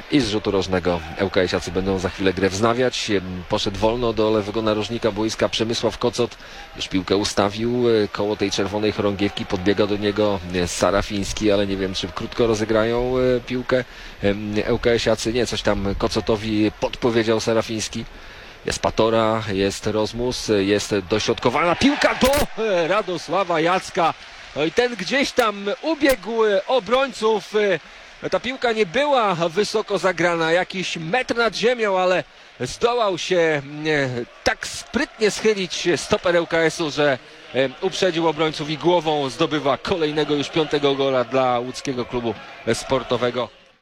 I z rzutu rożnego ŁKS-iacy będą za chwilę grę wznawiać. Poszedł wolno do lewego narożnika boiska Przemysław Kocot. Już piłkę ustawił koło tej czerwonej chorągiewki. Podbiega do niego Sarafiński, ale nie wiem, czy krótko rozegrają piłkę ŁKS-iacy. Nie, coś tam Kocotowi podpowiedział Sarafiński. Jest Patora, jest Rozmus, jest dośrodkowana piłka do Radosława Jacka. No i ten gdzieś tam ubiegł obrońców. Ta piłka nie była wysoko zagrana, jakiś metr nad ziemią, ale zdołał się tak sprytnie schylić stoper ŁKS-u, że uprzedził obrońców i głową zdobywa kolejnego już 5. gola dla łódzkiego klubu sportowego.